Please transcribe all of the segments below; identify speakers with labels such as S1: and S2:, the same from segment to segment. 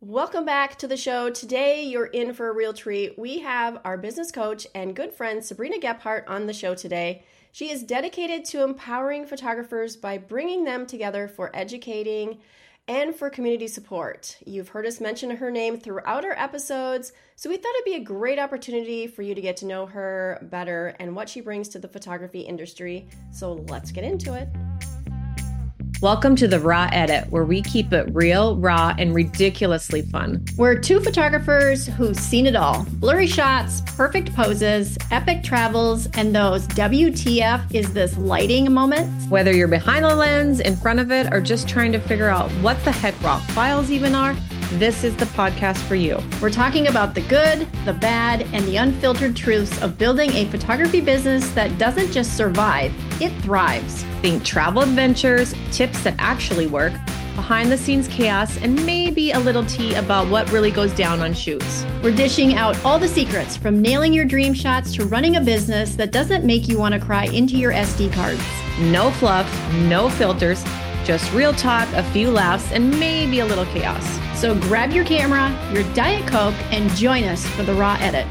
S1: Welcome back to the show. Today, you're in for a real treat. We have our business coach and good friend, Sabrina Gebhardt, on the show today. She is dedicated to empowering photographers by bringing them together for educating and for community support. You've heard us mention her name throughout our episodes, so we thought it'd be a great opportunity for you to get to know her better and what she brings to the photography industry. So let's get into it.
S2: Welcome to The Raw Edit, where we keep it real, raw, and ridiculously fun.
S3: We're two photographers who've seen it all. Blurry shots, perfect poses, epic travels, and those WTF is this lighting moments.
S2: Whether you're behind the lens, in front of it, or just trying to figure out what the heck raw files even are, this is the podcast for you.
S3: We're talking about the good, the bad, and the unfiltered truths of building a photography business that doesn't just survive, it thrives.
S2: Think travel adventures, tips that actually work, behind the scenes chaos, and maybe a little tea about what really goes down on shoots.
S3: We're dishing out all the secrets from nailing your dream shots to running a business that doesn't make you want to cry into your SD cards.
S2: No fluff, no filters, just real talk, a few laughs, and maybe a little chaos.
S3: So grab your camera, your Diet Coke, and join us for The Raw Edit.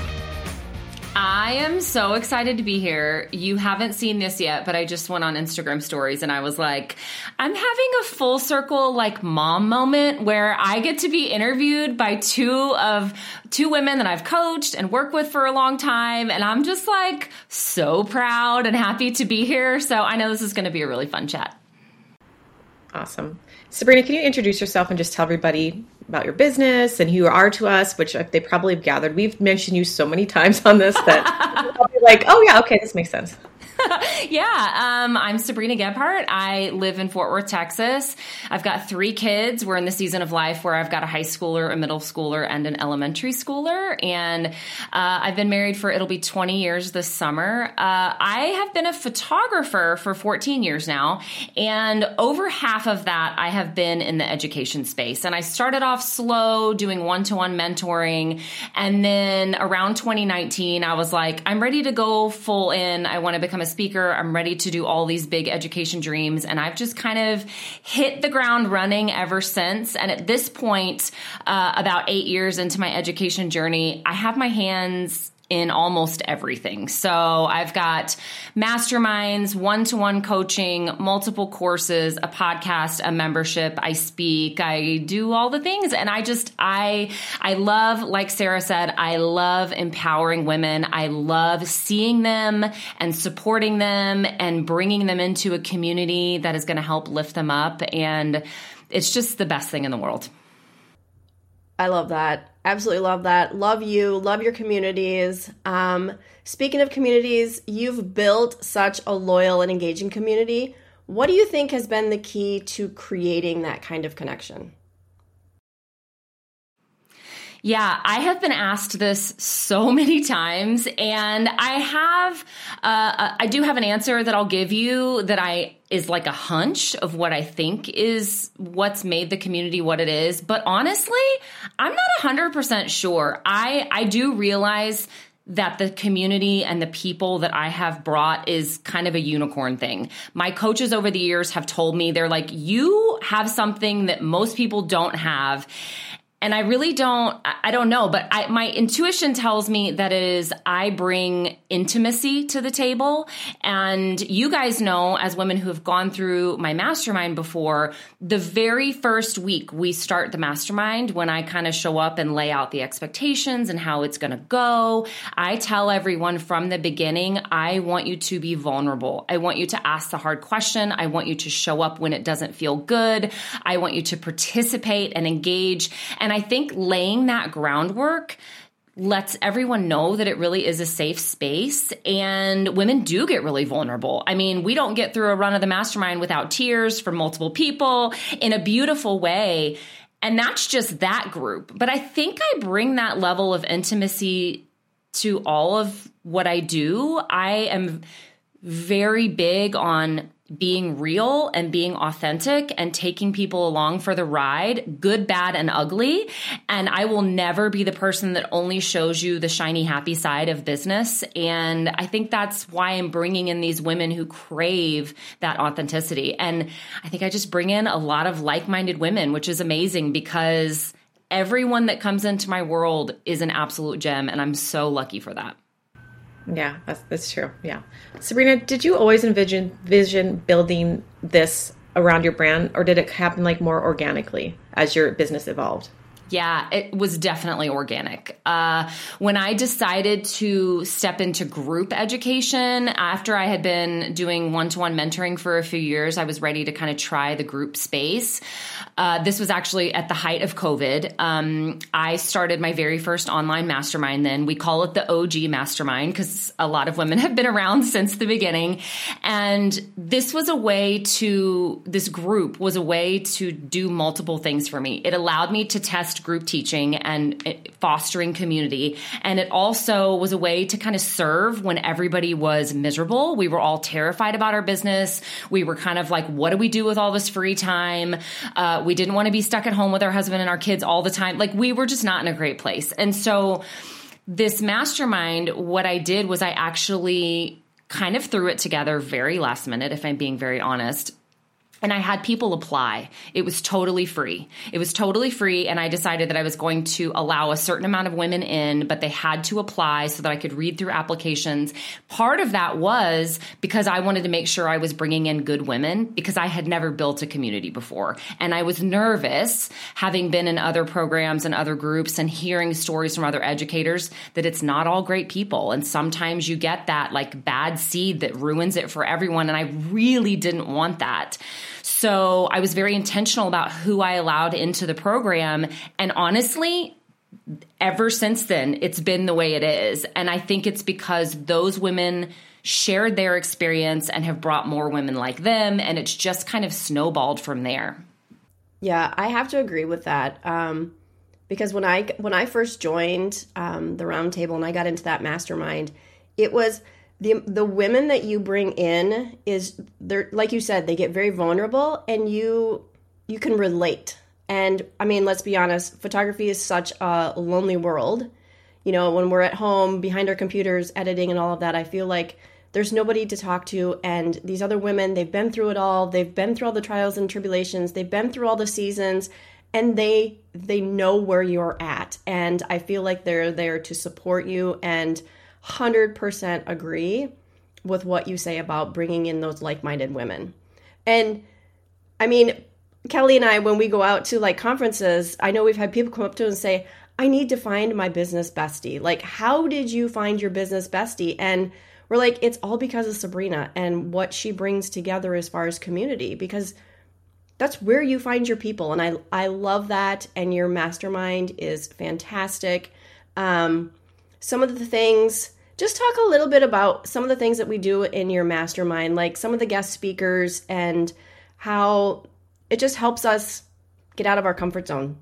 S4: I am so excited to be here. You haven't seen this yet, but I just went on Instagram stories and I was like, I'm having a full circle like mom moment where I get to be interviewed by two women that I've coached and worked with for a long time. And I'm just like so proud and happy to be here. So I know this is going to be a really fun chat.
S2: Awesome. Sabrina, can you introduce yourself and just tell everybody about your business and who you are to us, which they probably have gathered. We've mentioned you so many times on this that they'll be like, oh yeah, okay, this makes sense.
S4: I'm Sabrina Gebhardt. I live in Fort Worth, Texas. I've got 3 kids. We're in the season of life where I've got a high schooler, a middle schooler, and an elementary schooler. And I've been married for, it'll be 20 years this summer. I have been a photographer for 14 years now. And over half of that, I have been in the education space. And I started off slow doing one-to-one mentoring. And then around 2019, I was like, I'm ready to go full in. I want to become a speaker. I'm ready to do all these big education dreams. And I've just kind of hit the ground running ever since. And at this point, about 8 years into my education journey, I have my hands in almost everything. So I've got masterminds, one-to-one coaching, multiple courses, a podcast, a membership. I speak, I do all the things. And I love, like Sarah said, I love empowering women. I love seeing them and supporting them and bringing them into a community that is going to help lift them up. And it's just the best thing in the world.
S1: I love that. Absolutely love that. Love you. Love your communities. Speaking of communities, you've built such a loyal and engaging community. What do you think has been the key to creating that kind of connection?
S4: Yeah, I have been asked this so many times, and I do have an answer that I'll give you that is like a hunch of what I think is what's made the community what it is. But honestly, I'm not 100% sure. I do realize that the community and the people that I have brought is kind of a unicorn thing. My coaches over the years have told me, they're like, you have something that most people don't have. And I really don't know, but my intuition tells me that I bring intimacy to the table. And you guys know, as women who have gone through my mastermind before, the very first week we start the mastermind, when I kind of show up and lay out the expectations and how it's going to go, I tell everyone from the beginning, I want you to be vulnerable. I want you to ask the hard question. I want you to show up when it doesn't feel good. I want you to participate and engage. And I think laying that groundwork lets everyone know that it really is a safe space, and women do get really vulnerable. I mean, we don't get through a run of the mastermind without tears from multiple people in a beautiful way. And that's just that group. But I think I bring that level of intimacy to all of what I do. I am very big on being real and being authentic and taking people along for the ride, good, bad, and ugly. And I will never be the person that only shows you the shiny, happy side of business. And I think that's why I'm bringing in these women who crave that authenticity. And I think I just bring in a lot of like-minded women, which is amazing because everyone that comes into my world is an absolute gem, and I'm so lucky for that.
S2: Yeah, that's true. Yeah. Sabrina, did you always envision building this around your brand, or did it happen like more organically as your business evolved?
S4: Yeah, it was definitely organic. When I decided to step into group education, after I had been doing one-to-one mentoring for a few years, I was ready to kind of try the group space. This was actually at the height of COVID. I started my very first online mastermind then. We call it the OG mastermind because a lot of women have been around since the beginning. And this group was a way to do multiple things for me. It allowed me to test group teaching and fostering community. And it also was a way to kind of serve when everybody was miserable. We were all terrified about our business. We were kind of like, what do we do with all this free time? We didn't want to be stuck at home with our husband and our kids all the time. Like, we were just not in a great place. And so this mastermind, what I did was I actually kind of threw it together very last minute, if I'm being very honest. And I had people apply. It was totally free. And I decided that I was going to allow a certain amount of women in, but they had to apply so that I could read through applications. Part of that was because I wanted to make sure I was bringing in good women, because I had never built a community before. And I was nervous, having been in other programs and other groups and hearing stories from other educators, that it's not all great people. And sometimes you get that like bad seed that ruins it for everyone. And I really didn't want that. So I was very intentional about who I allowed into the program. And honestly, ever since then, it's been the way it is. And I think it's because those women shared their experience and have brought more women like them. And it's just kind of snowballed from there.
S1: Yeah, I have to agree with that. Because when I first joined the roundtable and I got into that mastermind, it was the women that you bring in they're, like you said, they get very vulnerable and you can relate. And I mean, let's be honest, photography is such a lonely world. You know, when we're at home behind our computers editing and all of that, I feel like there's nobody to talk to. And these other women, they've been through it all. They've been through all the trials and tribulations. They've been through all the seasons, and they know where you're at. And I feel like they're there to support you, and 100% agree with what you say about bringing in those like-minded women. And I mean, Kelly and I, when we go out to like conferences, I know we've had people come up to us and say, I need to find my business bestie. Like, how did you find your business bestie? And we're like, it's all because of Sabrina and what she brings together as far as community, because that's where you find your people. And I love that. And your mastermind is fantastic. Some of the things, just talk a little bit about some of the things that we do in your mastermind, like some of the guest speakers and how it just helps us get out of our comfort zone.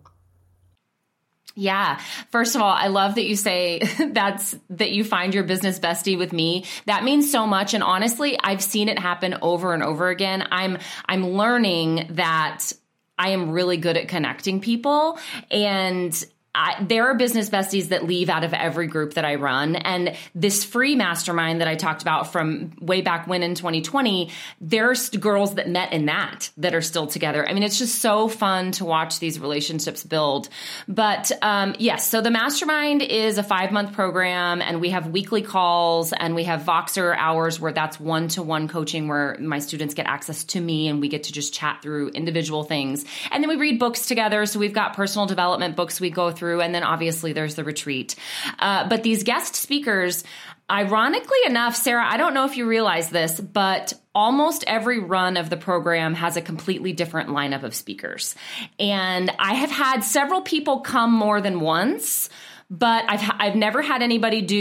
S4: Yeah. First of all, I love that you say that you find your business bestie with me. That means so much. And honestly, I've seen it happen over and over again. I'm learning that I am really good at connecting people, and there are business besties that leave out of every group that I run. And this free mastermind that I talked about from way back when in 2020, there's girls that met in that are still together. I mean, it's just so fun to watch these relationships build. But yes, so the mastermind is a 5-month program, and we have weekly calls, and we have Voxer hours where that's one-to-one coaching where my students get access to me and we get to just chat through individual things. And then we read books together. So we've got personal development books we go through. And then obviously there's the retreat. But these guest speakers, ironically enough, Sarah, I don't know if you realize this, but almost every run of the program has a completely different lineup of speakers. And I have had several people come more than once, but I've never had any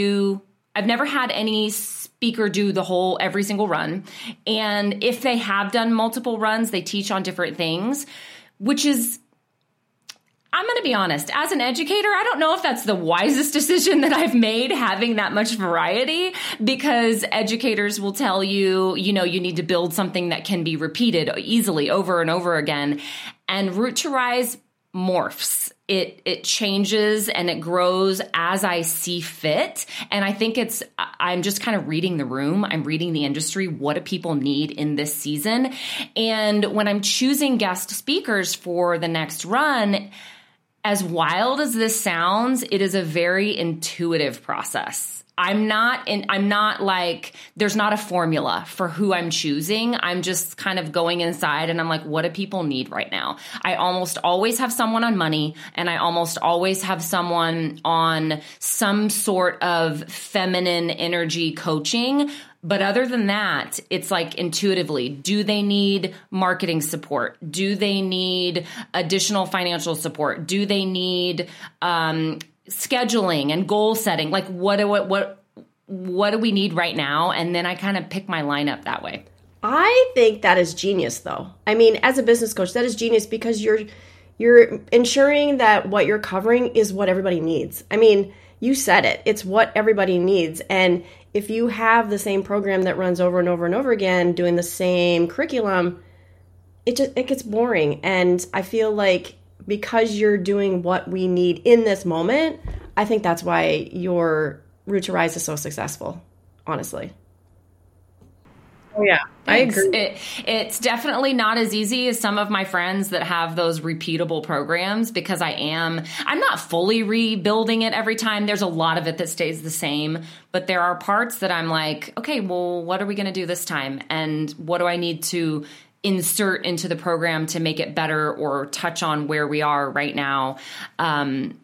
S4: speaker do every single run. And if they have done multiple runs, they teach on different things, which is, I'm going to be honest, as an educator, I don't know if that's the wisest decision that I've made, having that much variety, because educators will tell you, you need to build something that can be repeated easily over and over again. And Root to Rise morphs. It changes and it grows as I see fit. And I think I'm just kind of reading the room. I'm reading the industry. What do people need in this season? And when I'm choosing guest speakers for the next run, as wild as this sounds, it is a very intuitive process. I'm not like, there's not a formula for who I'm choosing. I'm just kind of going inside and I'm like, what do people need right now? I almost always have someone on money, and I almost always have someone on some sort of feminine energy coaching. But other than that, it's like intuitively, do they need marketing support? Do they need additional financial support? Do they need scheduling and goal setting? Like what do we need right now? And then I kind of pick my lineup that way.
S1: I think that is genius, though. I mean, as a business coach, that is genius, because you're ensuring that what you're covering is what everybody needs. I mean, you said it. It's what everybody needs. And if you have the same program that runs over and over and over again, doing the same curriculum, it gets boring. And I feel like because you're doing what we need in this moment, I think that's why your Root to Rise is so successful, honestly.
S2: Oh, yeah. I agree.
S4: It's definitely not as easy as some of my friends that have those repeatable programs, because I'm not fully rebuilding it every time. There's a lot of it that stays the same, but there are parts that I'm like, okay, well, what are we going to do this time? And what do I need to insert into the program to make it better or touch on where we are right now? And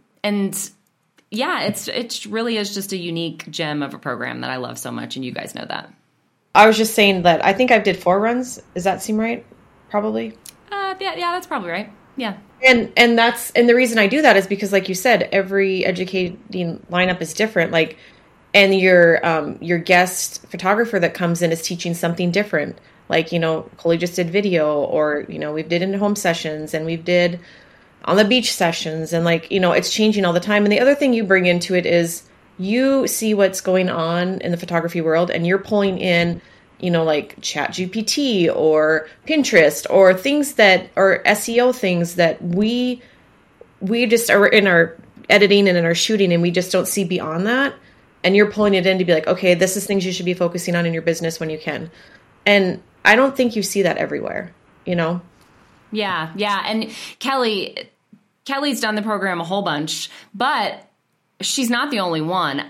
S4: yeah, it really is just a unique gem of a program that I love so much. And you guys know that.
S2: I was just saying that I think I did 4 runs. Does that seem right? Probably.
S4: Yeah, that's probably right. Yeah.
S2: And the reason I do that is because, like you said, every educating lineup is different. Like, and your guest photographer that comes in is teaching something different. Like, Coley just did video, or, we did in-home sessions, and we did on the beach sessions, and it's changing all the time. And the other thing you bring into it is you see what's going on in the photography world, and you're pulling in, like ChatGPT or Pinterest or things or SEO things that we just are in our editing and in our shooting, and we just don't see beyond that. And you're pulling it in to be like, okay, this is things you should be focusing on in your business when you can. And I don't think you see that everywhere, Yeah.
S4: And Kelly's done the program a whole bunch, but she's not the only one.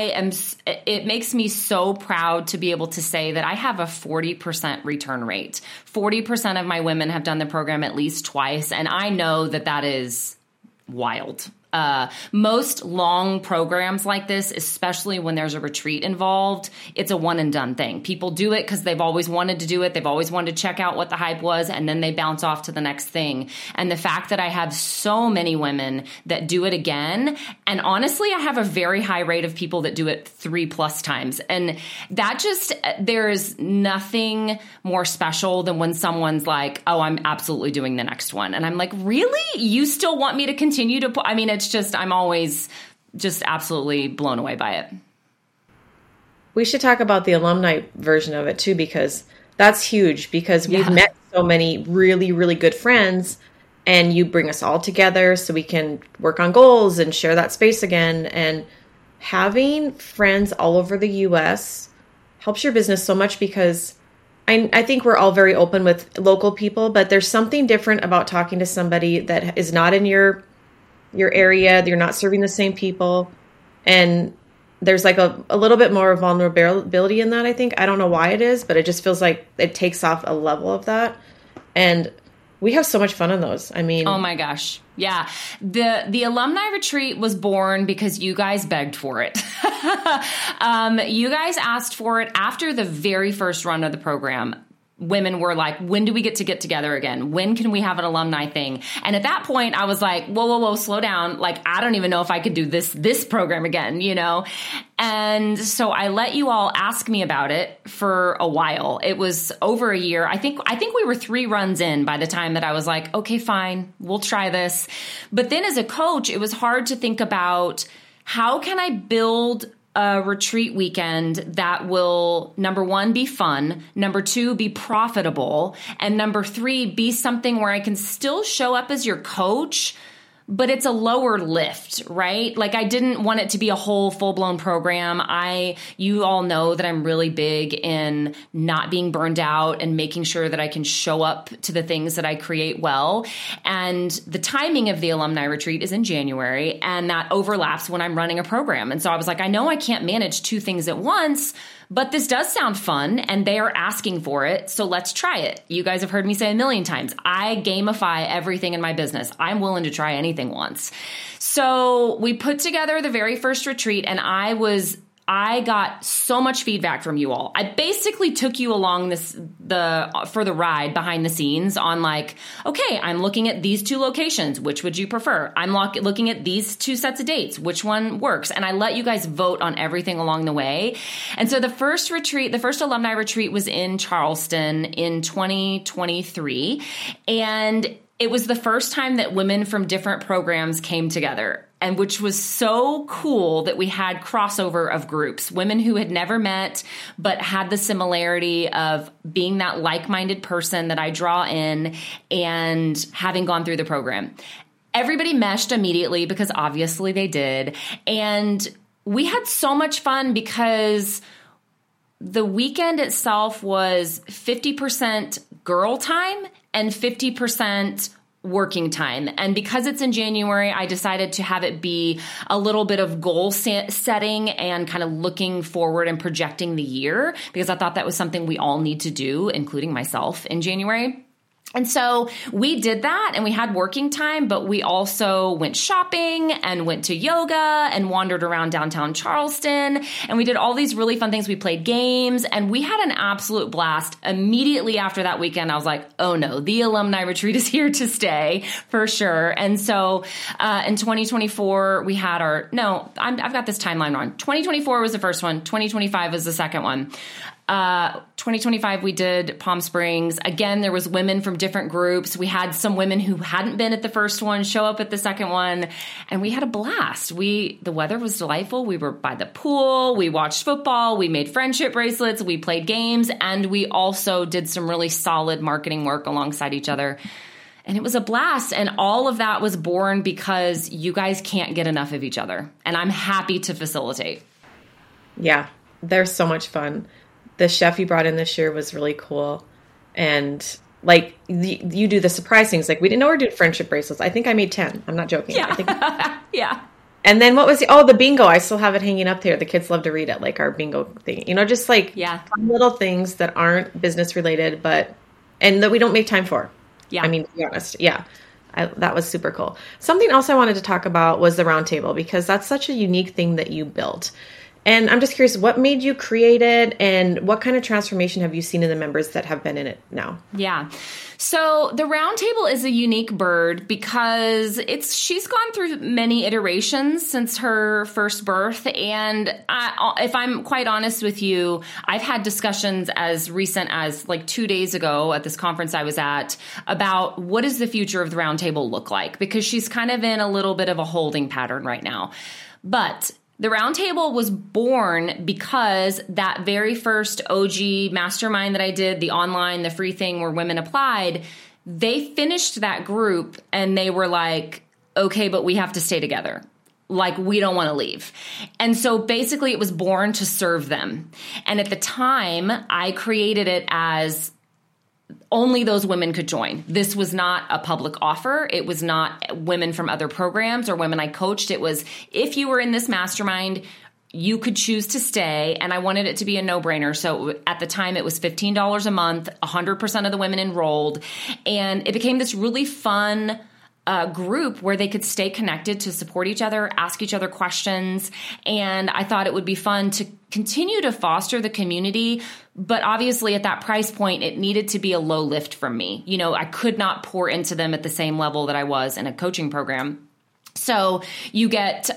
S4: It makes me so proud to be able to say that I have a 40% return rate. 40% of my women have done the program at least twice. And I know that is wild. Most long programs like this, especially when there's a retreat involved, it's a one and done thing. People do it because they've always wanted to do it. They've always wanted to check out what the hype was, and then they bounce off to the next thing. And the fact that I have so many women that do it again, and honestly, I have a very high rate of people that do it 3+ times. And that there's nothing more special than when someone's like, oh, I'm absolutely doing the next one. And I'm like, really? You still want me to continue to put, I'm always just absolutely blown away by it.
S2: We should talk about the alumni version of it too, because that's huge, because we've met so many really, really good friends, and you bring us all together so we can work on goals and share that space again. And having friends all over the US helps your business so much, because I think we're all very open with local people, but there's something different about talking to somebody that is not in your area, you're not serving the same people, and there's like a little bit more vulnerability in that, I think. I don't know why it is, but it just feels like it takes off a level of that. And we have so much fun on those. I mean,
S4: oh my gosh. Yeah. The alumni retreat was born because you guys begged for it. You guys asked for it after the very first run of the program. Women were like, when do we get together again? When can we have an alumni thing? And at that point, I was like, whoa, slow down. Like, I don't even know if I could do this program again, And so I let you all ask me about it for a while. It was over a year. I think we were 3 runs in by the time that I was like, okay, fine, we'll try this. But then as a coach, it was hard to think about, how can I build a retreat weekend that will, number 1, be fun, number 2, be profitable, and number 3, be something where I can still show up as your coach, but it's a lower lift, right? Like I didn't want it to be a whole full-blown program. You all know that I'm really big in not being burned out and making sure that I can show up to the things that I create well. And the timing of the alumni retreat is in January, and that overlaps when I'm running a program. And so I was like, I know I can't manage two things at once, but this does sound fun and they are asking for it. So let's try it. You guys have heard me say a million times, I gamify everything in my business. I'm willing to try anything once. So we put together the very first retreat, and I got so much feedback from you all. I basically took you along for the ride behind the scenes on like, okay, I'm looking at these two locations. Which would you prefer? I'm looking at these two sets of dates. Which one works? And I let you guys vote on everything along the way. And so the first alumni retreat was in Charleston in 2023. And it was the first time that women from different programs came together, and which was so cool that we had crossover of groups, women who had never met, but had the similarity of being that like-minded person that I draw in and having gone through the program. Everybody meshed immediately because obviously they did. And we had so much fun because the weekend itself was 50% girl time and 50% working time. And because it's in January, I decided to have it be a little bit of goal setting and kind of looking forward and projecting the year, because I thought that was something we all need to do, including myself, in January. And so we did that, and we had working time, but we also went shopping and went to yoga and wandered around downtown Charleston. And we did all these really fun things. We played games, and we had an absolute blast. Immediately after that weekend, I was like, oh no, the alumni retreat is here to stay for sure. And so in 2024, we had I've got this timeline wrong. 2024 was the first one. 2025 was the second one. 2025, we did Palm Springs. Again, there was women from different groups. We had some women who hadn't been at the first one show up at the second one, and we had a blast. The weather was delightful. We were by the pool. We watched football. We made friendship bracelets. We played games, and we also did some really solid marketing work alongside each other. And it was a blast. And all of that was born because you guys can't get enough of each other. And I'm happy to facilitate.
S2: Yeah, they're so much fun. The chef you brought in this year was really cool. And like you do the surprise things. Like we didn't know we were doing friendship bracelets. I think I made 10. I'm not joking.
S4: Yeah. Yeah.
S2: And then what was the bingo. I still have it hanging up there. The kids love to read it, like our bingo thing. Just like fun little things that aren't business related, and that we don't make time for. Yeah. I mean, to be honest. Yeah. That was super cool. Something else I wanted to talk about was the roundtable, because that's such a unique thing that you built. And I'm just curious, what made you create it, and what kind of transformation have you seen in the members that have been in it now? Yeah.
S4: So the Roundtable is a unique bird because she's gone through many iterations since her first birth. And if I'm quite honest with you, I've had discussions as recent as like 2 days ago at this conference I was at about what does the future of the Roundtable look like, because she's kind of in a little bit of a holding pattern right now. But the Roundtable was born because that very first OG mastermind that I did, the online, the free thing where women applied, they finished that group and they were like, okay, but we have to stay together. Like, we don't want to leave. And so basically it was born to serve them. And at the time, I created it as only those women could join. This was not a public offer. It was not women from other programs or women I coached. It was, if you were in this mastermind, you could choose to stay. And I wanted it to be a no-brainer. So at the time, it was $15 a month, 100% of the women enrolled. And it became this really fun group where they could stay connected to support each other, ask each other questions. And I thought it would be fun to continue to foster the community. But obviously at that price point, it needed to be a low lift from me. I could not pour into them at the same level that I was in a coaching program. So you get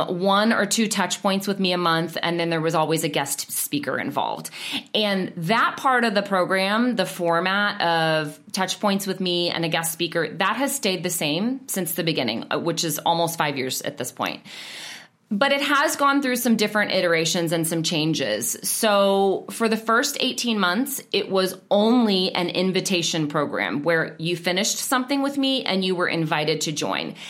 S4: 1 or 2 touch points with me a month, and then there was always a guest speaker involved. And that part of the program, the format of touch points with me and a guest speaker, that has stayed the same since the beginning, which is almost 5 years at this point. But it has gone through some different iterations and some changes. So for the first 18 months, it was only an invitation program where you finished something with me and you were invited to join.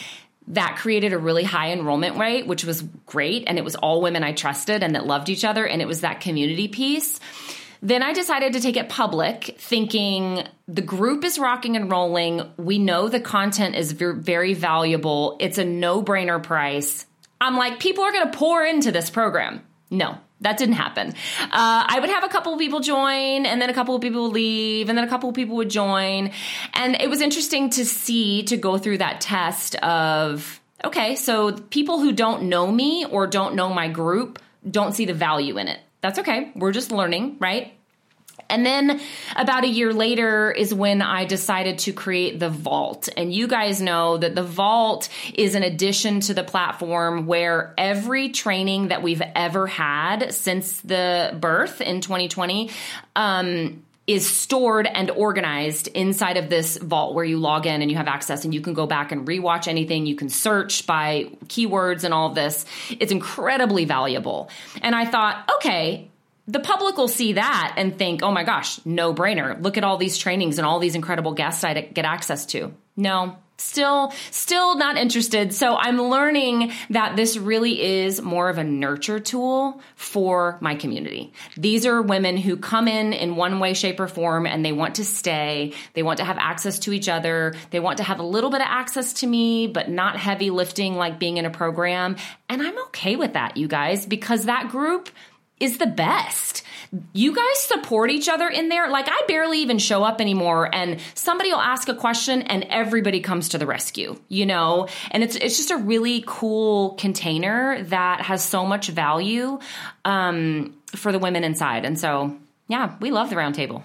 S4: That created a really high enrollment rate, which was great. And it was all women I trusted and that loved each other. And it was that community piece. Then I decided to take it public, thinking the group is rocking and rolling. We know the content is very valuable. It's a no-brainer price. I'm like, people are going to pour into this program. No, that didn't happen. I would have a couple of people join, and then a couple of people would leave, and then a couple of people would join. And it was interesting to go through that test of, okay, so people who don't know me or don't know my group don't see the value in it. That's okay. We're just learning, right? And then about a year later is when I decided to create the Vault. And you guys know that the Vault is an addition to the platform where every training that we've ever had since the birth in 2020 is stored and organized inside of this Vault where you log in and you have access and you can go back and rewatch anything. You can search by keywords and all of this. It's incredibly valuable. And I thought, okay, the public will see that and think, oh my gosh, no brainer. Look at all these trainings and all these incredible guests I get access to. No, still not interested. So I'm learning that this really is more of a nurture tool for my community. These are women who come in one way, shape, or form, and they want to stay. They want to have access to each other. They want to have a little bit of access to me, but not heavy lifting like being in a program. And I'm okay with that, you guys, because that group is the best. You guys support each other in there. Like, I barely even show up anymore, and somebody will ask a question and everybody comes to the rescue, you know? And it's just a really cool container that has so much value for the women inside. And so, yeah, we love the Roundtable.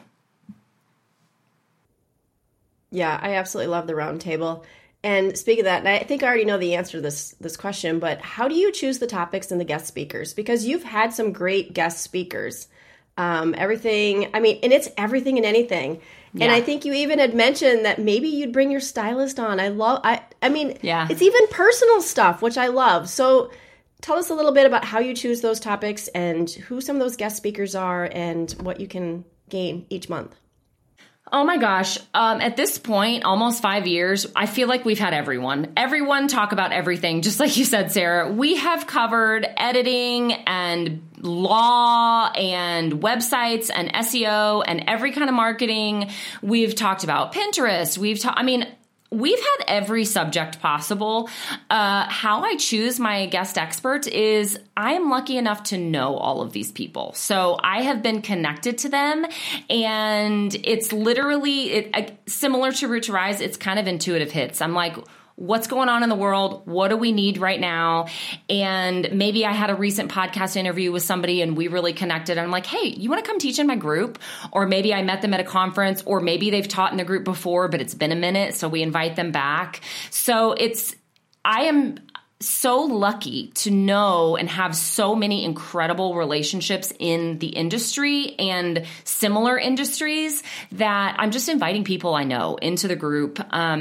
S1: Yeah, I absolutely love the Roundtable. And speaking of that, and I think I already know the answer to this question, but how do you choose the topics and the guest speakers? Because you've had some great guest speakers. Everything, I mean, and it's everything and anything. Yeah. And I think you even had mentioned that maybe you'd bring your stylist on. I mean, yeah. It's even personal stuff, which I love. So tell us a little bit about how you choose those topics and who some of those guest speakers are and what you can gain each month.
S4: Oh my gosh. At this point, almost 5 years, I feel like we've had everyone talk about everything. Just like you said, Sarah, we have covered editing and law and websites and SEO and every kind of marketing. We've talked about Pinterest. We've had every subject possible. How I choose my guest experts is I am lucky enough to know all of these people. So I have been connected to them, and it's literally similar to Root to Rise. It's kind of intuitive hits. I'm like, what's going on in the world? What do we need right now? And maybe I had a recent podcast interview with somebody and we really connected. And I'm like, hey, you want to come teach in my group? Or maybe I met them at a conference, or maybe they've taught in the group before, but it's been a minute. So we invite them back. So I am so lucky to know and have so many incredible relationships in the industry and similar industries that I'm just inviting people I know into the group.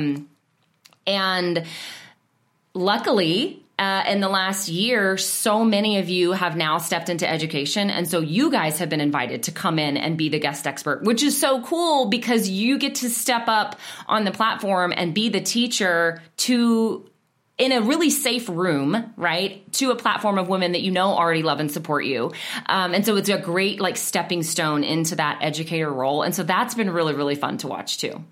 S4: And luckily, in the last year, so many of you have now stepped into education. And so you guys have been invited to come in and be the guest expert, which is so cool because you get to step up on the platform and be the teacher in a really safe room, right, to a platform of women that you know already love and support you. And so it's a great stepping stone into that educator role. And so that's been really, really fun to watch too.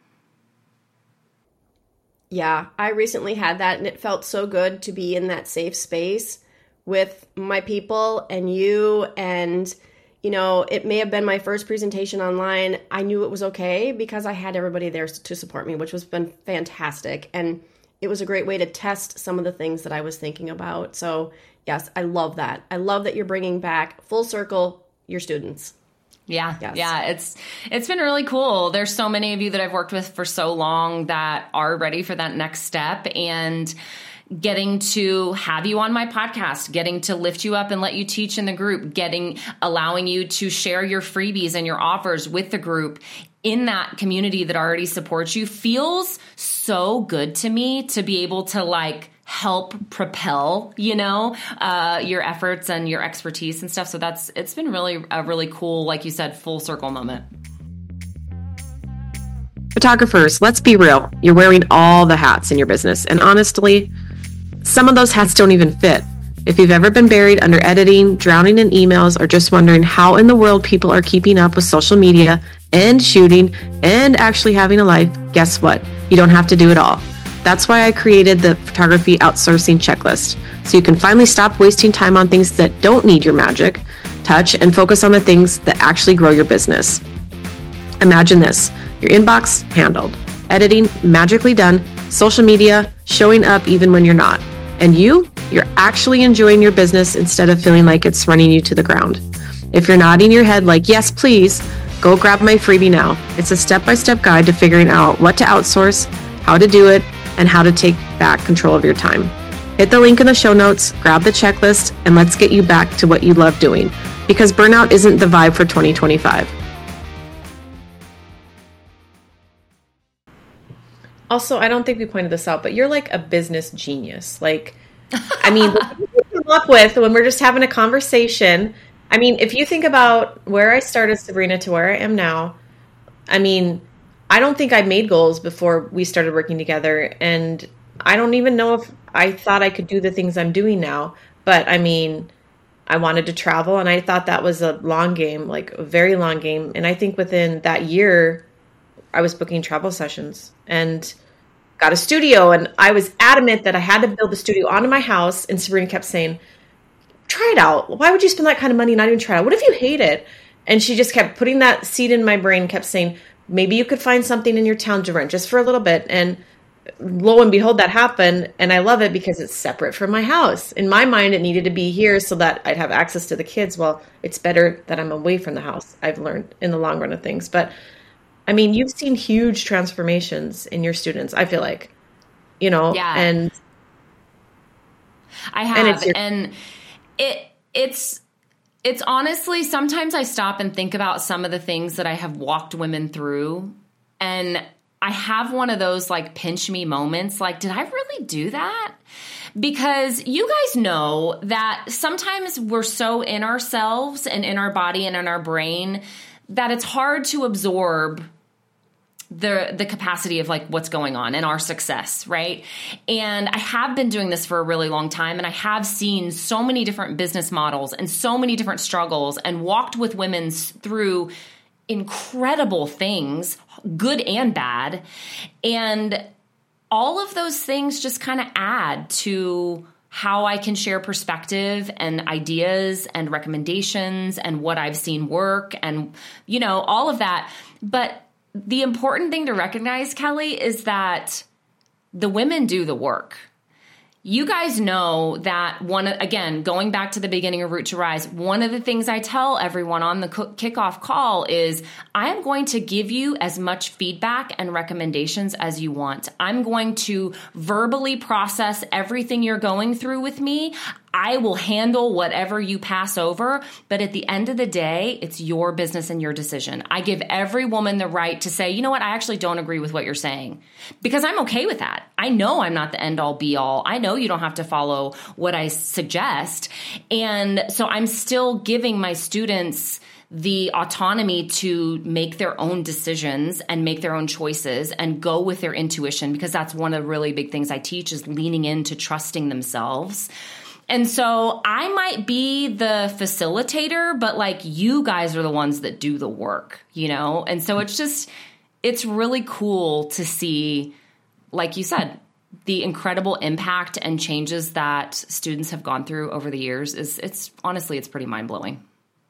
S1: Yeah, I recently had that, and it felt so good to be in that safe space with my people and you. And, it may have been my first presentation online. I knew it was okay because I had everybody there to support me, which has been fantastic. And it was a great way to test some of the things that I was thinking about. So, yes, I love that. I love that you're bringing back full circle your students.
S4: Yeah.
S1: Yes.
S4: Yeah. It's been really cool. There's so many of you that I've worked with for so long that are ready for that next step, and getting to have you on my podcast, getting to lift you up and let you teach in the group, allowing you to share your freebies and your offers with the group in that community that already supports you feels so good to me to be able to help propel, your efforts and your expertise and stuff. So it's been really a really cool, like you said, full circle moment.
S2: Photographers, let's be real. You're wearing all the hats in your business. And honestly, some of those hats don't even fit. If you've ever been buried under editing, drowning in emails, or just wondering how in the world people are keeping up with social media and shooting and actually having a life, guess what? You don't have to do it all. That's why I created the photography outsourcing checklist, so you can finally stop wasting time on things that don't need your magic touch and focus on the things that actually grow your business. Imagine this: your inbox handled, editing magically done, social media showing up even when you're not, and you're actually enjoying your business instead of feeling like it's running you to the ground. If you're nodding your head like, yes, please, go grab my freebie now. It's a step-by-step guide to figuring out what to outsource, how to do it, and how to take back control of your time. Hit the link in the show notes, grab the checklist, and let's get you back to what you love doing, because burnout isn't the vibe for 2025. Also, I don't think we pointed this out, but you're like a business genius. Like, I mean, what you come up with when we're just having a conversation. I mean, if you think about where I started, Sabrina, to where I am now, I mean, I don't think I made goals before we started working together. And I don't even know if I thought I could do the things I'm doing now. But I mean, I wanted to travel, and I thought that was a long game, like a very long game. And I think within that year, I was booking travel sessions and got a studio. And I was adamant that I had to build the studio onto my house. And Sabrina kept saying, try it out. Why would you spend that kind of money and not even try it out? What if you hate it? And she just kept putting that seed in my brain, kept saying, maybe you could find something in your town to rent just for a little bit. And lo and behold, that happened. And I love it because it's separate from my house. In my mind, it needed to be here so that I'd have access to the kids. Well, it's better that I'm away from the house, I've learned in the long run of things. But I mean, you've seen huge transformations in your students, I feel like,
S4: Yeah.
S2: And
S4: I have. And it's honestly, sometimes I stop and think about some of the things that I have walked women through, and I have one of those like pinch me moments. Like, did I really do that? Because you guys know that sometimes we're so in ourselves and in our body and in our brain that it's hard to absorb the capacity of like what's going on and our success, right? And I have been doing this for a really long time, and I have seen so many different business models and so many different struggles, and walked with women through incredible things, good and bad. And all of those things just kind of add to how I can share perspective and ideas and recommendations and what I've seen work and, all of that. But the important thing to recognize, Kelly, is that the women do the work. You guys know that again, going back to the beginning of Root to Rise, one of the things I tell everyone on the kickoff call is I am going to give you as much feedback and recommendations as you want. I'm going to verbally process everything you're going through with me. I will handle whatever you pass over, but at the end of the day, it's your business and your decision. I give every woman the right to say, you know what, I actually don't agree with what you're saying, because I'm okay with that. I know I'm not the end all be all. I know you don't have to follow what I suggest. And so I'm still giving my students the autonomy to make their own decisions and make their own choices and go with their intuition, because that's one of the really big things I teach is leaning into trusting themselves. And so I might be the facilitator, but like you guys are the ones that do the work, And so it's really cool to see, like you said, the incredible impact and changes that students have gone through over the years. It's honestly pretty mind blowing.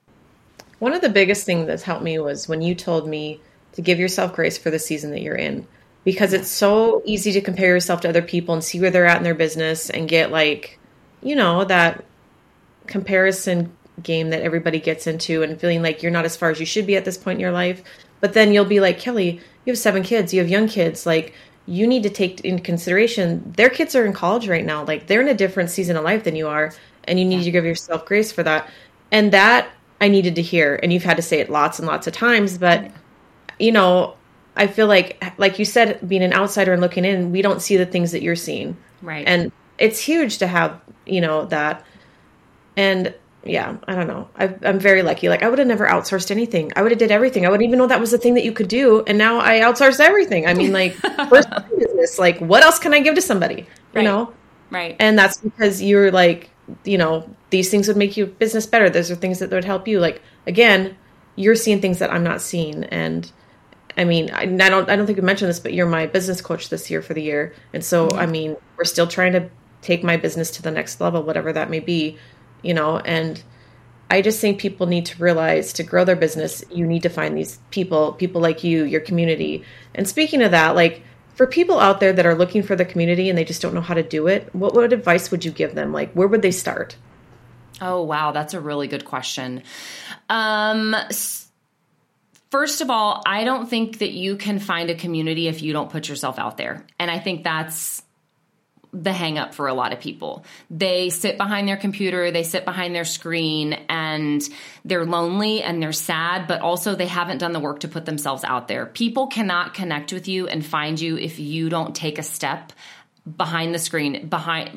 S2: One of the biggest things that's helped me was when you told me to give yourself grace for the season that you're in, because it's so easy to compare yourself to other people and see where they're at in their business and get like, that comparison game that everybody gets into and feeling like you're not as far as you should be at this point in your life. But then you'll be like, Kelly, you have 7 kids, you have young kids. Like, you need to take into consideration their kids are in college right now. Like, they're in a different season of life than you are. And you need to give yourself grace for that. And that I needed to hear. And you've had to say it lots and lots of times. But, I feel like you said, being an outsider and looking in, we don't see the things that you're seeing.
S4: Right.
S2: And it's huge to have, that. And yeah, I don't know. I'm very lucky. Like I would have never outsourced anything. I would have did everything. I wouldn't even know that was a thing that you could do. And now I outsource everything. I mean, like first business, like what else can I give to somebody? You know?
S4: Right.
S2: And that's because you're like, these things would make your business better. Those are things that would help you. Like, again, you're seeing things that I'm not seeing. And I mean, I don't think we mentioned this, but you're my business coach this year for the year. And so, I mean, we're still trying to take my business to the next level, whatever that may be, and I just think people need to realize to grow their business, you need to find these people like you, your community. And speaking of that, like for people out there that are looking for the community and they just don't know how to do it, what advice would you give them? Like, where would they start?
S4: Oh, wow. That's a really good question. First of all, I don't think that you can find a community if you don't put yourself out there. And I think that's the hang up for a lot of people. They sit behind their computer, they sit behind their screen, and they're lonely and they're sad, but also they haven't done the work to put themselves out there. People cannot connect with you and find you if you don't take a step behind the screen,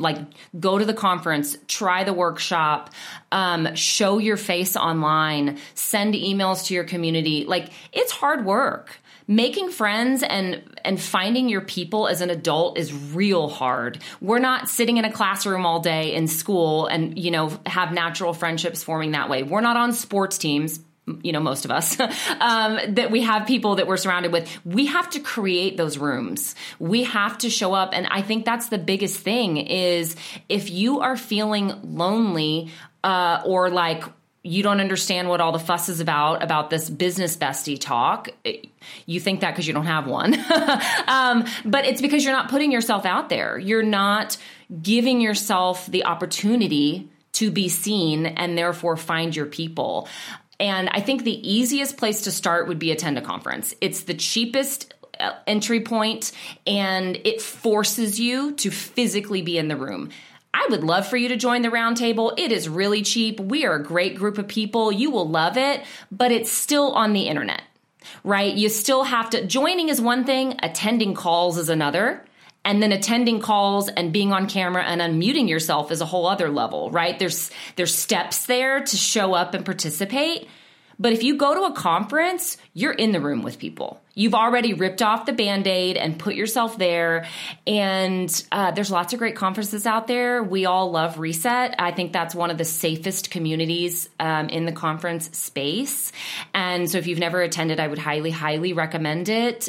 S4: go to the conference, try the workshop, show your face online, send emails to your community. Like, it's hard work. Making friends and finding your people as an adult is real hard. We're not sitting in a classroom all day in school and, have natural friendships forming that way. We're not on sports teams. Most of us, that we have people that we're surrounded with. We have to create those rooms. We have to show up. And I think that's the biggest thing is if you are feeling lonely, or like you don't understand what all the fuss is about this business bestie talk, you think that because you don't have one. But it's because you're not putting yourself out there. You're not giving yourself the opportunity to be seen and therefore find your people. And I think the easiest place to start would be attend a conference. It's the cheapest entry point, and it forces you to physically be in the room. I would love for you to join the roundtable. It is really cheap. We are a great group of people. You will love it, but it's still on the internet, right? You still have to, joining is one thing, attending calls is another. And then attending calls and being on camera and unmuting yourself is a whole other level, right? There's steps there to show up and participate. But if you go to a conference, you're in the room with people. You've already ripped off the Band-Aid and put yourself there. And there's lots of great conferences out there. We all love Reset. I think that's one of the safest communities in the conference space. And so if you've never attended, I would highly, highly recommend it.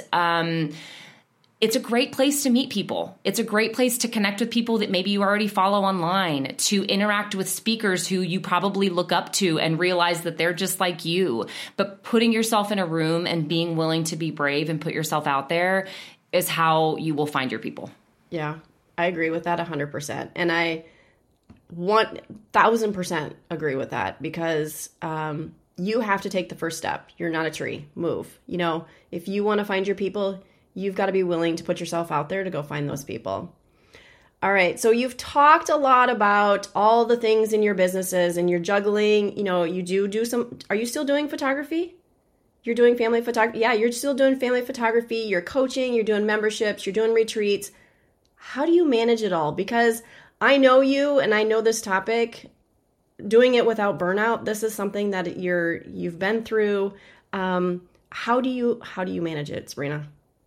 S4: It's a great place to meet people. It's a great place to connect with people that maybe you already follow online, to interact with speakers who you probably look up to and realize that they're just like you. But putting yourself in a room and being willing to be brave and put yourself out there is how you will find your people.
S1: Yeah, I agree with that 100%. And I 1000% agree with that because you have to take the first step. You're not a tree. Move. If you want to find your people, you've got to be willing to put yourself out there to go find those people. All right. So you've talked a lot about all the things in your businesses and you're juggling, you do some, are you still doing photography? You're doing family photography. Yeah, you're still doing family photography. You're coaching, you're doing memberships, you're doing retreats. How do you manage it all? Because I know you and I know this topic, doing it without burnout. This is something that you've been through. How do you manage it, Sabrina?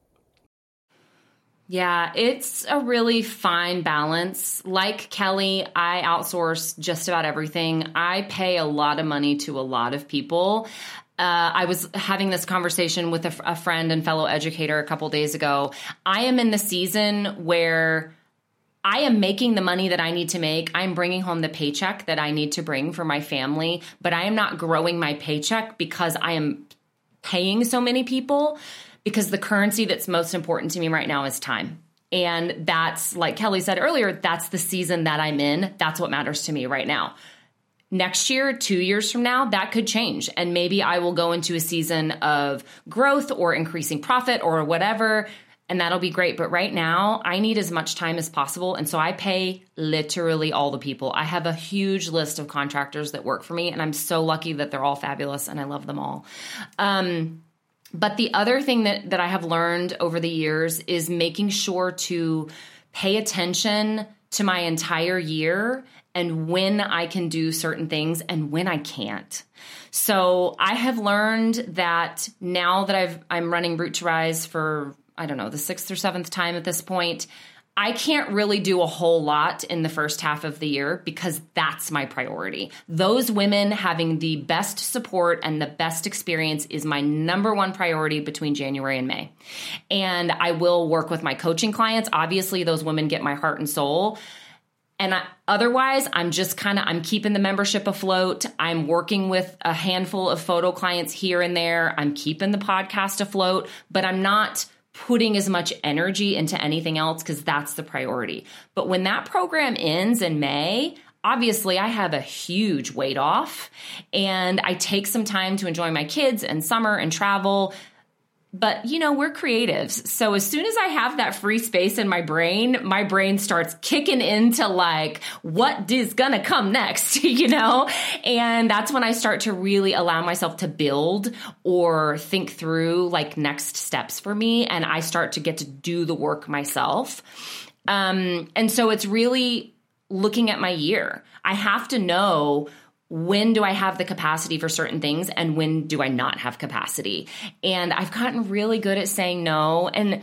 S4: Yeah, it's a really fine balance. Like Kelly, I outsource just about everything. I pay a lot of money to a lot of people. I was having this conversation with a friend and fellow educator a couple days ago. I am in the season where I am making the money that I need to make. I'm bringing home the paycheck that I need to bring for my family, but I am not growing my paycheck because I am paying so many people. Because the currency that's most important to me right now is time. And that's, like Kelly said earlier, that's the season that I'm in. That's what matters to me right now. Next year, 2 years from now, that could change. And maybe I will go into a season of growth or increasing profit or whatever, and that'll be great. But right now, I need as much time as possible. And so I pay literally all the people. I have a huge list of contractors that work for me, and I'm so lucky that they're all fabulous, and I love them all. But the other thing that I have learned over the years is making sure to pay attention to my entire year and when I can do certain things and when I can't. So I have learned that now that I'm running Root to Rise for, I don't know, the 6th or 7th time at this point, I can't really do a whole lot in the first half of the year because that's my priority. Those women having the best support and the best experience is my number one priority between January and May. And I will work with my coaching clients. Obviously, those women get my heart and soul. And otherwise, I'm keeping the membership afloat. I'm working with a handful of photo clients here and there. I'm keeping the podcast afloat, but I'm not putting as much energy into anything else because that's the priority. But when that program ends in May, obviously I have a huge weight off and I take some time to enjoy my kids and summer and travel. But, we're creatives. So as soon as I have that free space in my brain starts kicking into like, what is going to come next, And that's when I start to really allow myself to build or think through like next steps for me. And I start to get to do the work myself. And so it's really looking at my year. I have to know, when do I have the capacity for certain things and when do I not have capacity? And I've gotten really good at saying no. And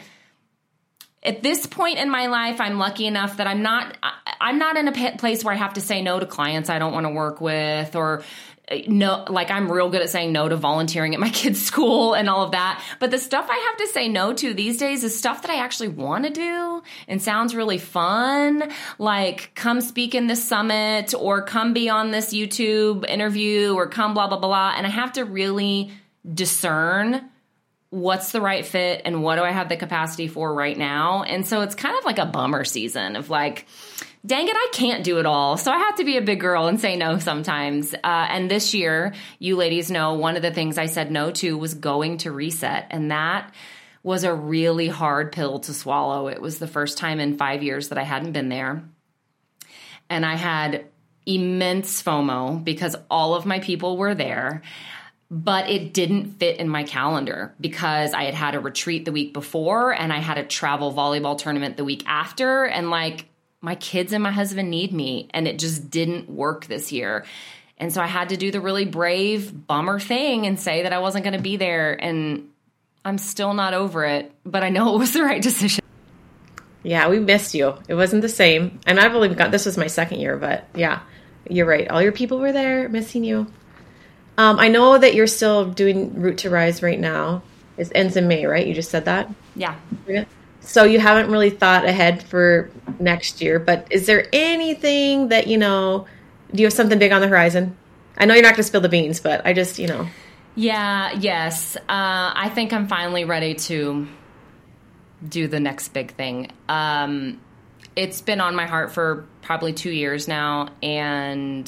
S4: at this point in my life, I'm lucky enough that I'm not in a place where I have to say no to clients I don't want to work with, or no, like I'm real good at saying no to volunteering at my kids' school and all of that. But the stuff I have to say no to these days is stuff that I actually want to do and sounds really fun. Like come speak in this summit or come be on this YouTube interview or come blah, blah, blah. And I have to really discern what's the right fit and what do I have the capacity for right now. And so it's kind of like a bummer season of like, dang it, I can't do it all. So I have to be a big girl and say no sometimes. And this year, you ladies know, one of the things I said no to was going to Reset. And that was a really hard pill to swallow. It was the first time in 5 years that I hadn't been there. And I had immense FOMO because all of my people were there. But it didn't fit in my calendar because I had a retreat the week before and I had a travel volleyball tournament the week after. And like, my kids and my husband need me, and it just didn't work this year. And so I had to do the really brave bummer thing and say that I wasn't going to be there, and I'm still not over it, but I know it was the right decision.
S2: Yeah, we missed you. It wasn't the same. And I've only this was my second year, but yeah, you're right. All your people were there missing you. I know that you're still doing Root to Rise right now. It ends in May, right? You just said that?
S4: Yeah.
S2: So you haven't really thought ahead for next year, but is there anything that, do you have something big on the horizon? I know you're not going to spill the beans, but I just,
S4: Yeah, yes. I think I'm finally ready to do the next big thing. It's been on my heart for probably 2 years now, and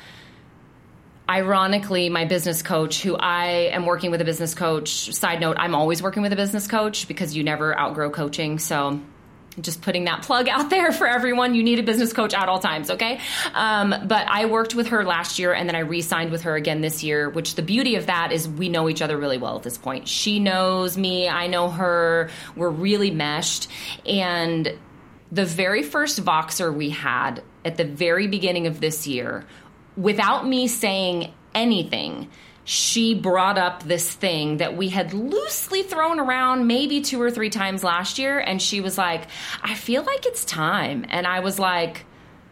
S4: ironically, my business coach, who I am working with a business coach, side note, I'm always working with a business coach because you never outgrow coaching. So just putting that plug out there for everyone. You need a business coach at all times, okay? But I worked with her last year and then I re-signed with her again this year, which the beauty of that is we know each other really well at this point. She knows me, I know her, we're really meshed. And the very first Voxer we had at the very beginning of this year, without me saying anything, she brought up this thing that we had loosely thrown around maybe 2 or 3 times last year. And she was like, I feel like it's time. And I was like,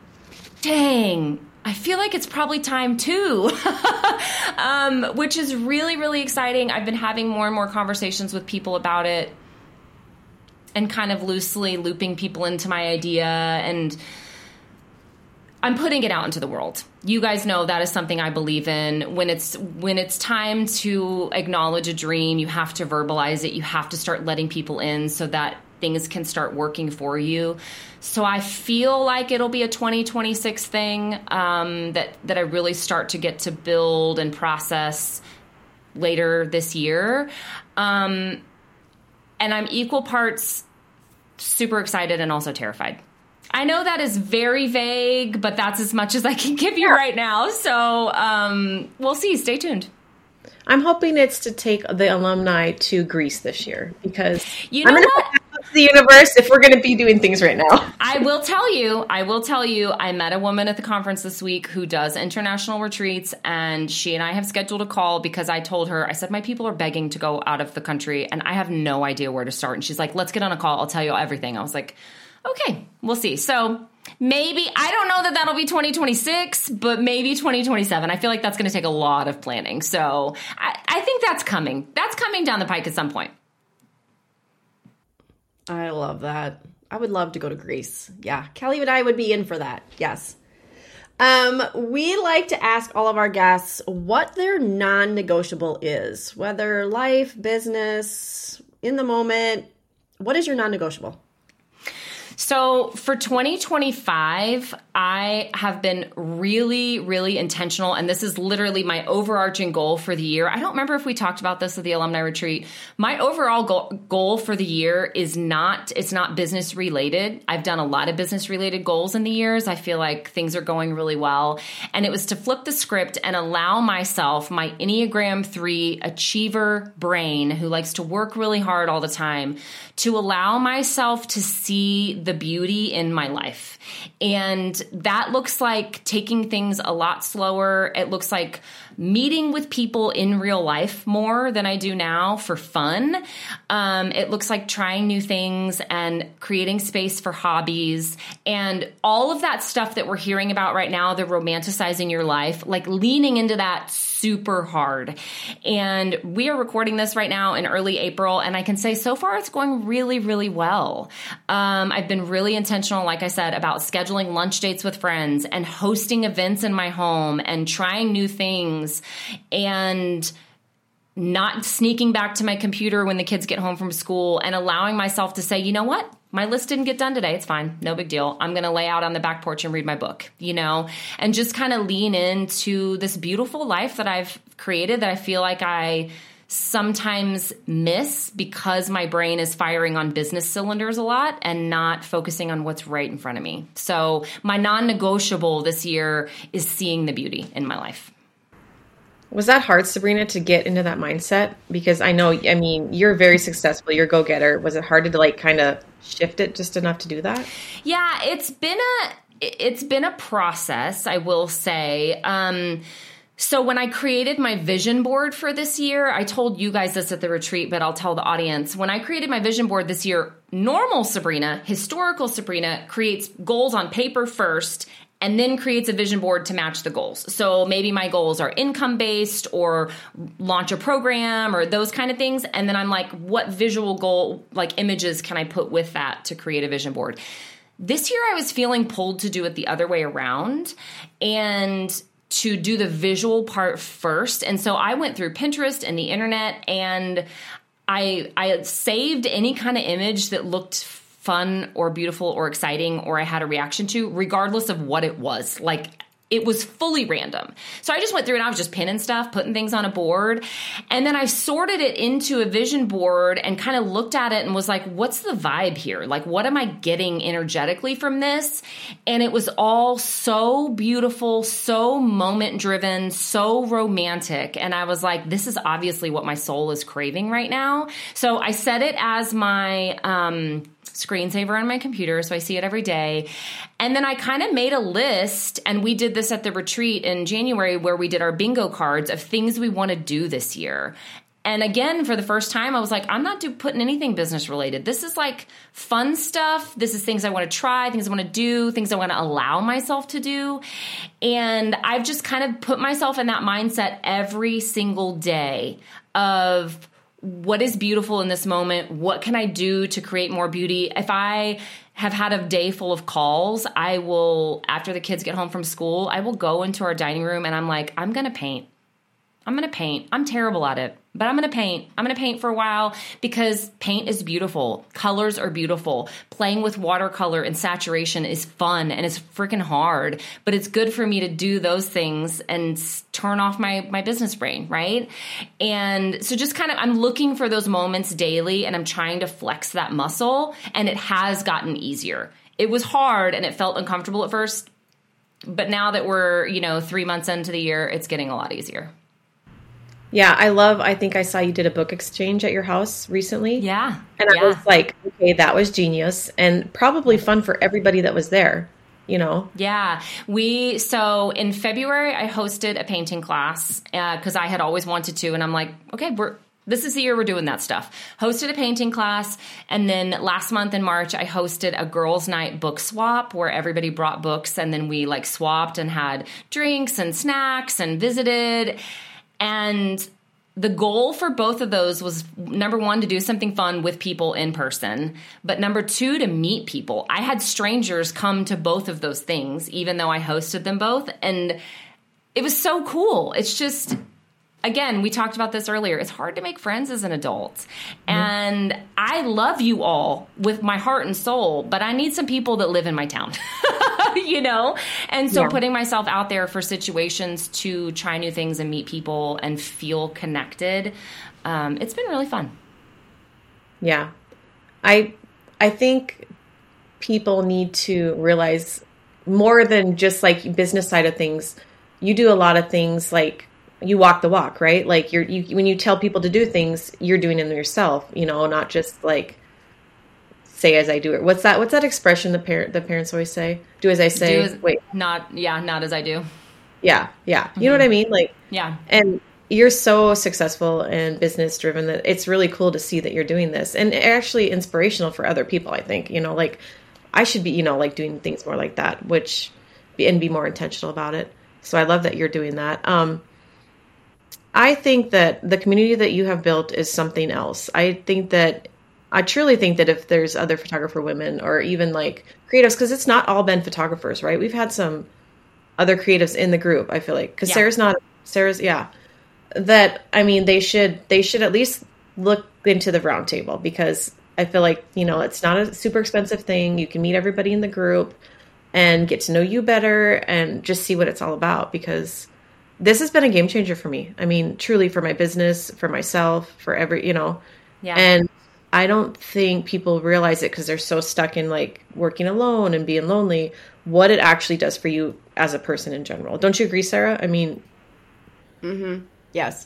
S4: dang, I feel like it's probably time too, which is really, really exciting. I've been having more and more conversations with people about it and kind of loosely looping people into my idea, and I'm putting it out into the world. You guys know that is something I believe in. When it's time to acknowledge a dream, you have to verbalize it. You have to start letting people in so that things can start working for you. So I feel like it'll be a 2026 thing that I really start to get to build and process later this year. And I'm equal parts super excited and also terrified. I know that is very vague, but that's as much as I can give you right now. So we'll see. Stay tuned.
S2: I'm hoping it's to take the alumni to Greece this year because
S4: you know what?
S2: to the universe if we're going to be doing things right now.
S4: I will tell you, I met a woman at the conference this week who does international retreats, and she and I have scheduled a call because I told her, I said, my people are begging to go out of the country and I have no idea where to start. And she's like, let's get on a call. I'll tell you everything. I was like, okay, we'll see. So maybe, I don't know that that'll be 2026, but maybe 2027. I feel like that's going to take a lot of planning. So I think that's coming. That's coming down the pike at some point.
S1: I love that. I would love to go to Greece. Yeah, Kelly and I would be in for that. Yes. We like to ask all of our guests what their non-negotiable is, whether life, business, in the moment. What is your non-negotiable?
S4: So for 2025, I have been really, really intentional. And this is literally my overarching goal for the year. I don't remember if we talked about this at the alumni retreat. My overall goal for the year is it's not business related. I've done a lot of business related goals in the years. I feel like things are going really well. And it was to flip the script and allow myself, my Enneagram 3 achiever brain, who likes to work really hard all the time, to allow myself to see the beauty in my life. And that looks like taking things a lot slower. It looks like meeting with people in real life more than I do now for fun. It looks like trying new things and creating space for hobbies and all of that stuff that we're hearing about right now, the romanticizing your life, like leaning into that super hard. And we are recording this right now in early April, and I can say so far it's going really, really well. I've been really intentional, like I said, about scheduling lunch dates with friends and hosting events in my home and trying new things and not sneaking back to my computer when the kids get home from school and allowing myself to say, you know what? My list didn't get done today. It's fine. No big deal. I'm going to lay out on the back porch and read my book, and just kind of lean into this beautiful life that I've created that I feel like I sometimes miss because my brain is firing on business cylinders a lot and not focusing on what's right in front of me. So my non-negotiable this year is seeing the beauty in my life.
S2: Was that hard, Sabrina, to get into that mindset? Because you're very successful. You're a go-getter. Was it hard to kind of shift it just enough to do that?
S4: Yeah, it's been a process, I will say. So when I created my vision board for this year, I told you guys this at the retreat, but I'll tell the audience. When I created my vision board this year, normal Sabrina, historical Sabrina, creates goals on paper first and then creates a vision board to match the goals. So maybe my goals are income-based or launch a program or those kind of things. And then I'm like, what visual goal, images can I put with that to create a vision board? This year I was feeling pulled to do it the other way around and to do the visual part first. And so I went through Pinterest and the internet and I saved any kind of image that looked fun or beautiful or exciting or I had a reaction to, regardless of what it was. It was fully random. So I just went through and I was just pinning stuff, putting things on a board. And then I sorted it into a vision board and kind of looked at it and was like, what's the vibe here? What am I getting energetically from this? And it was all so beautiful, so moment driven, so romantic. And I was like, this is obviously what my soul is craving right now. So I set it as my, screensaver on my computer, so I see it every day. And then I kind of made a list, and we did this at the retreat in January where we did our bingo cards of things we want to do this year. And again, for the first time, I was like, I'm not putting anything business related. This is fun stuff. This is things I want to try, things I want to do, things I want to allow myself to do. And I've just kind of put myself in that mindset every single day of what is beautiful in this moment? What can I do to create more beauty? If I have had a day full of calls, I will, after the kids get home from school, I will go into our dining room and I'm like, I'm going to paint. I'm terrible at it, but I'm going to paint. I'm going to paint for a while because paint is beautiful. Colors are beautiful. Playing with watercolor and saturation is fun and it's freaking hard, but it's good for me to do those things and turn off my business brain, right? And so just I'm looking for those moments daily and I'm trying to flex that muscle, and it has gotten easier. It was hard and it felt uncomfortable at first, but now that we're, 3 months into the year, it's getting a lot easier.
S2: Yeah, I think I saw you did a book exchange at your house recently.
S4: Yeah.
S2: And I was like, okay, that was genius and probably fun for everybody that was there, you know?
S4: Yeah. So in February, I hosted a painting class because I had always wanted to. And I'm like, okay, this is the year we're doing that stuff. Hosted a painting class. And then last month in March, I hosted a girls' night book swap where everybody brought books and then we like swapped and had drinks and snacks and visited. And the goal for both of those was, number one, to do something fun with people in person, but number two, to meet people. I had strangers come to both of those things, even though I hosted them both. And it was so cool. It's just, again, we talked about this earlier. It's hard to make friends as an adult. Mm-hmm. And I love you all with my heart and soul, but I need some people that live in my town, you know? And so putting myself out there for situations to try new things and meet people and feel connected, it's been really fun.
S2: Yeah. I think people need to realize more than just like business side of things. You do a lot of things like, you walk the walk, right? Like when you tell people to do things, you're doing them yourself, you know, not just like say as I do it. What's that expression the parents always say? Do as I say.
S4: Not as I do.
S2: Yeah. Mm-hmm. You know what I mean? Like,
S4: yeah.
S2: And you're so successful and business driven that it's really cool to see that you're doing this and actually inspirational for other people. I think, you know, like I should be, you know, like doing things more like that, and be more intentional about it. So I love that you're doing that. I think that the community that you have built is something else. I truly think that if there's other photographer women or even like creatives, because it's not all been photographers, right? We've had some other creatives in the group, I feel like, because that, I mean, they should at least look into the round table, because I feel like, you know, it's not a super expensive thing. You can meet everybody in the group and get to know you better and just see what it's all about, because this has been a game changer for me. I mean, truly, for my business, for myself, for you know, and I don't think people realize it because they're so stuck in like working alone and being lonely, what it actually does for you as a person in general. Don't you agree, Sarah? I mean,
S1: yes.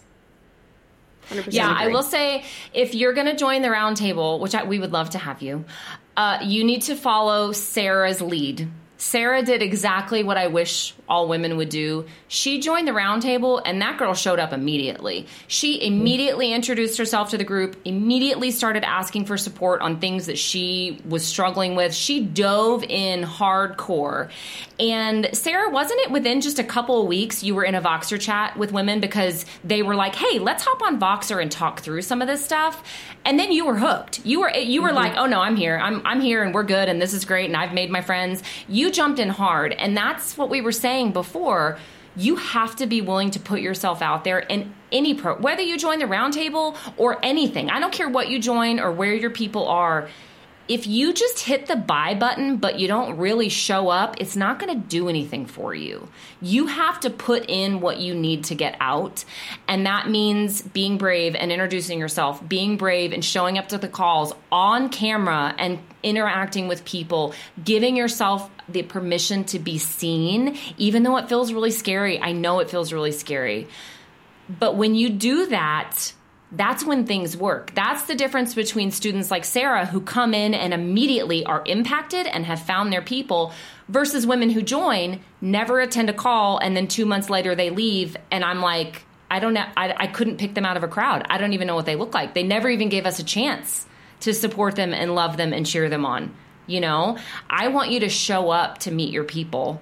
S1: 100%
S4: yeah,
S1: agree.
S4: I will say, if you're going to join the roundtable, which we would love to have you, you need to follow Sarah's lead. Sarah did exactly what I wish all women would do. She joined the roundtable, and that girl showed up immediately. She immediately introduced herself to the group, immediately started asking for support on things that she was struggling with. She dove in hardcore. And Sarah, wasn't it within just a couple of weeks you were in a Voxer chat with women because they were like, hey, let's hop on Voxer and talk through some of this stuff? And then you were hooked. You were like, oh no, I'm here. I'm here and we're good and this is great and I've made my friends. You jumped in hard. And that's what we were saying before. You have to be willing to put yourself out there in any whether you join the roundtable or anything. I don't care what you join or where your people are. If you just hit the buy button, but you don't really show up, it's not going to do anything for you. You have to put in what you need to get out. And that means being brave and introducing yourself, being brave and showing up to the calls on camera and interacting with people, giving yourself the permission to be seen, even though it feels really scary. I know it feels really scary. But when you do that, that's when things work. That's the difference between students like Sarah who come in and immediately are impacted and have found their people versus women who join, never attend a call, and then 2 months later they leave. And I'm like, I don't know. I couldn't pick them out of a crowd. I don't even know what they look like. They never even gave us a chance to support them and love them and cheer them on. You know, I want you to show up to meet your people,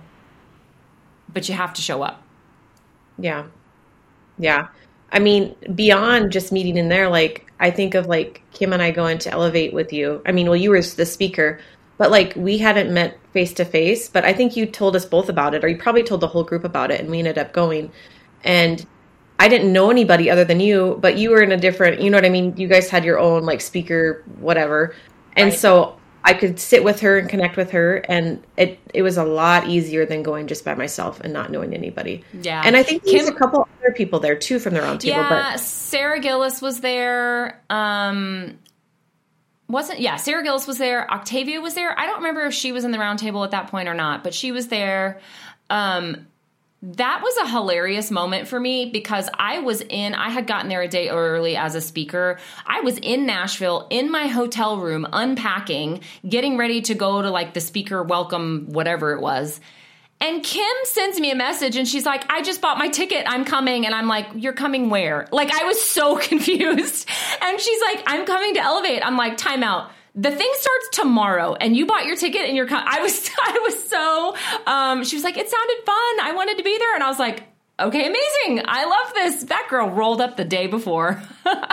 S4: but you have to show up.
S2: Yeah. Yeah. I mean, beyond just meeting in there, like I think of like Kim and I going to Elevate with you. I mean, well, you were the speaker, but like we hadn't met face to face, but I think you told us both about it, or you probably told the whole group about it, and we ended up going. And I didn't know anybody other than you, but you were in a different, you know what I mean? You guys had your own like speaker, whatever. And right. So I could sit with her and connect with her, and it was a lot easier than going just by myself and not knowing anybody.
S4: Yeah.
S2: And I think there's a couple other people there too from the roundtable.
S4: Yeah, Sarah Gillis was there. Sarah Gillis was there. Octavia was there. I don't remember if she was in the roundtable at that point or not, but she was there. that was a hilarious moment for me because I had gotten there a day early as a speaker. I was in Nashville in my hotel room, unpacking, getting ready to go to like the speaker welcome, whatever it was. And Kim sends me a message and she's like, I just bought my ticket. I'm coming. And I'm like, you're coming where? Like, I was so confused. And she's like, I'm coming to Elevate. I'm like, time out. The thing starts tomorrow and you bought your ticket and I was so, she was like, it sounded fun. I wanted to be there. And I was like, okay, amazing. I love this. That girl rolled up the day before.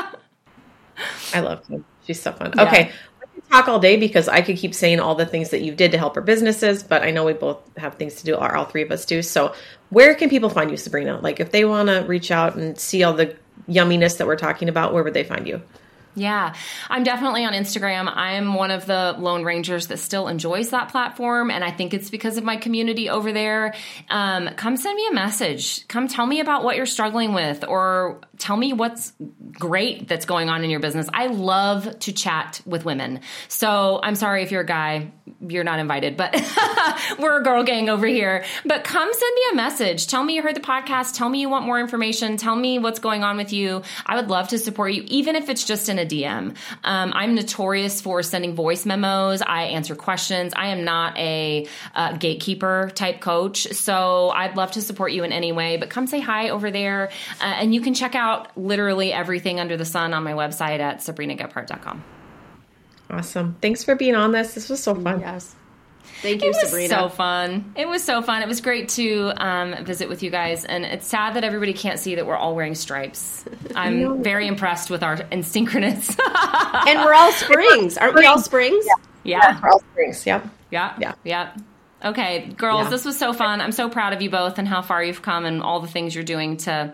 S2: I love her. She's so fun.
S4: Yeah.
S2: Okay. We can talk all day because I could keep saying all the things that you did to help our businesses, but I know we both have things to do, or all three of us do. So where can people find you, Sabrina? Like if they want to reach out and see all the yumminess that we're talking about, where would they find you?
S4: Yeah, I'm definitely on Instagram. I'm one of the Lone Rangers that still enjoys that platform. And I think it's because of my community over there. Come send me a message. Come tell me about what you're struggling with, or tell me what's great that's going on in your business. I love to chat with women. So I'm sorry if you're a guy, you're not invited, but we're a girl gang over here. But come send me a message. Tell me you heard the podcast. Tell me you want more information. Tell me what's going on with you. I would love to support you, even if it's just in a DM. I'm notorious for sending voice memos. I answer questions. I am not a gatekeeper type coach. So I'd love to support you in any way, but come say hi over there. And you can check out literally everything under the sun on my website at SabrinaGephardt.com.
S2: Awesome. Thanks for being on this. This was so fun.
S1: Yes. Thank you, Sabrina.
S4: It was so fun. It was so fun. It was great to visit with you guys. And it's sad that everybody can't see that we're all wearing stripes. I'm very impressed with our synchronous.
S1: And we're all Springs. Aren't we all Springs?
S4: Yeah.
S2: We're all Springs. Yep.
S4: Yeah. Okay, girls, This was so fun. I'm so proud of you both and how far you've come and all the things you're doing to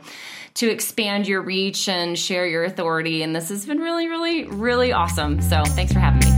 S4: expand your reach and share your authority. And this has been really, really, really awesome. So thanks for having me.